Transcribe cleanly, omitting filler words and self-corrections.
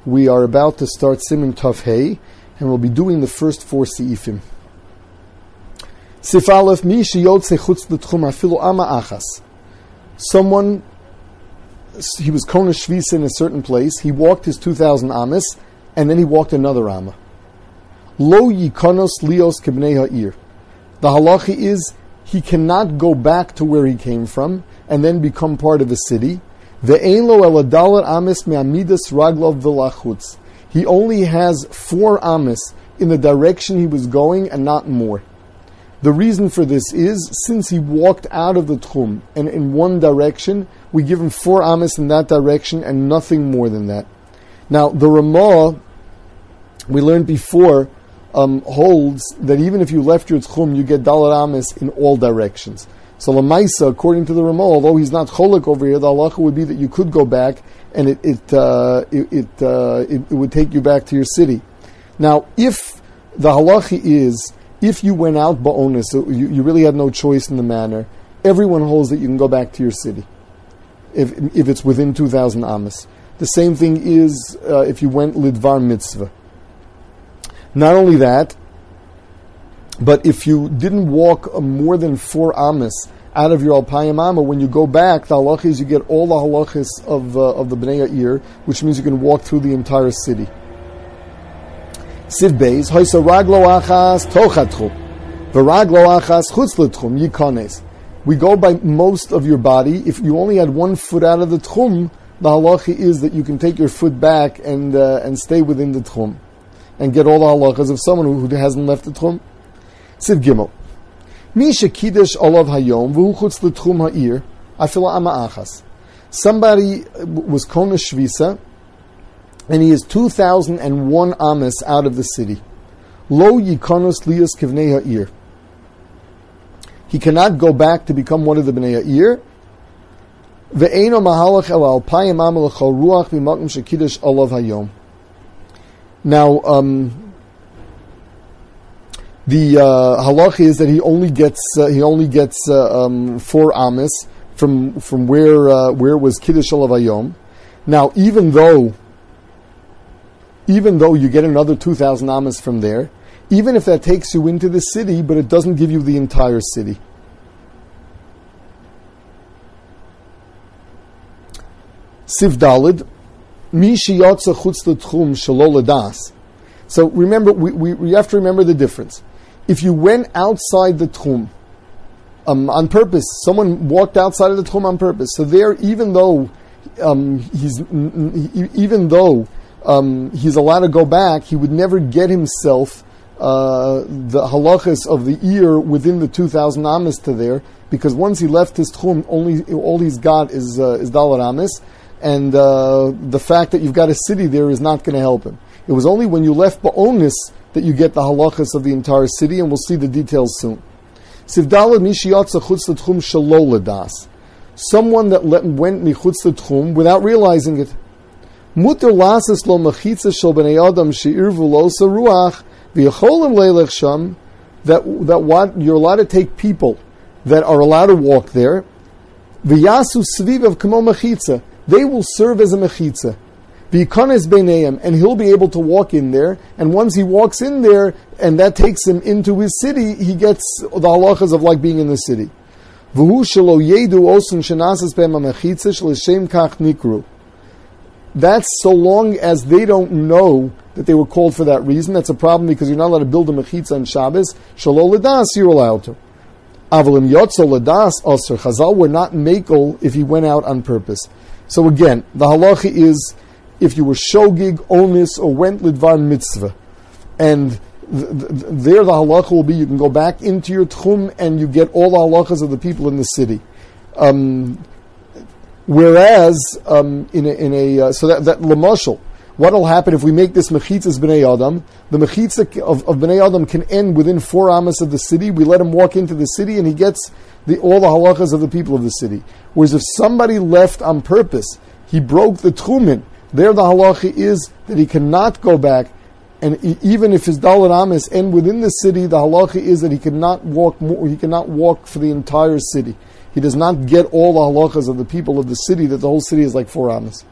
We are about to start Siman Tov Hey, and we'll be doing the first 4 Seifim. Sif Aleph, Mi sheyotze chutz l'tchum afilu ama achas. Someone, he was Kona Shvisa in a certain place, he walked his 2,000 amas, and then he walked another amma. Lo yikonos lios kibnei ha'ir. The halacha is, he cannot go back to where he came from, and then become part of a city. Ve'ein lo eladalat amis me'amidas raglov v'lachutz. He only has 4 amis in the direction he was going and not more. The reason for this is, since he walked out of the tchum and in one direction, we give him 4 amis in that direction and nothing more than that. Now, the Ramah, we learned before, holds that even if you left your tchum, you get dalat amis in all directions. So Lamaisa, according to the Ramah, although he's not cholik over here, the halacha would be that you could go back and it would take you back to your city. Now, if the halacha is, if you went out ba'onis, so you really had no choice in the matter, everyone holds that you can go back to your city if it's within 2,000 amas. The same thing is if you went lidvar mitzvah. Not only that, but if you didn't walk more than 4 amas out of your alpayim amma, when you go back, the halacha is you get all the halachas of the Bnei Ha'ir, which means you can walk through the entire city. Siv Beis, Hoysa raglo achas tochatchum, v'raglo achas chutz l'tchum yikones. We go by most of your body. If you only had 1 foot out of the tchum, the halacha is that you can take your foot back and stay within the tchum and get all the halachas of someone who hasn't left the tchum. Siv Gimel. Mi shekidesh olav hayom v'hu chutz l'tchum ha'ir afila ama achas. Somebody was Kona Shvisa, and he is 2,001 amas out of the city. Lo yikonos lios kivnei ha'ir. He cannot go back to become one of the Bnei Ha'ir. Ve'eino mahalach el alpayim am l'chol ruach v'makim shekidesh olav hayom. Now, the halach is that he only gets 4 amas from where was Kiddush Olav Hayom. Now, even though you get another 2,000 amas from there, even if that takes you into the city, but it doesn't give you the entire city. Siv Dalid, Mi sheyotze chutz l'tchum shelo ledas. So remember, we have to remember the difference. If you went outside the tchum on purpose, someone walked outside of the tchum on purpose. So there, even though he's allowed to go back, he would never get himself the halachas of the ear within the 2,000 amas to there, because once he left his tchum, all he's got is dalat amas, and the fact that you've got a city there is not going to help him. It was only when you left ba'onis that you get the halachas of the entire city, and we'll see the details soon. Sivdalad mi sheyotze chutz l'tchum shelo ledas. Someone that went michutz l'tchum without realizing it. Muter lasas lo mechitza shel bnei adam she'irvu lo saruach v'yacholim leilech sham. That what you're allowed to take people that are allowed to walk there. V'yasu svivav kamo mechitza. They will serve as a mechitza. V'yikones beineim, and he'll be able to walk in there. And once he walks in there, and that takes him into his city, he gets the halachas of like being in the city. V'hu shelo yedu osun shenasas be'em ha'mechitza sh'l'shem kach nikru. That's so long as they don't know that they were called for that reason. That's a problem because you're not allowed to build a mechitza on Shabbos. Shelo ledas, you're allowed to. Avalim yotzo ledas aser. Chazal were not makel if he went out on purpose. So again, the halacha is if you were shogig, onis, or went lidvar mitzvah, and there the halacha will be you can go back into your tchum and you get all the halachas of the people in the city. Whereas so that lamashal, what will happen if we make this mechitzas bnei adam? The mechitza of bnei adam can end within 4 amas of the city. We let him walk into the city and he gets all the halachas of the people of the city. Whereas if somebody left on purpose, he broke the tchumin. There the halacha is that he cannot go back, and even if his dalat amas end within the city, the halacha is that he cannot walk more. He cannot walk for the entire city. He does not get all the halachas of the people of the city, that the whole city is like 4 amas.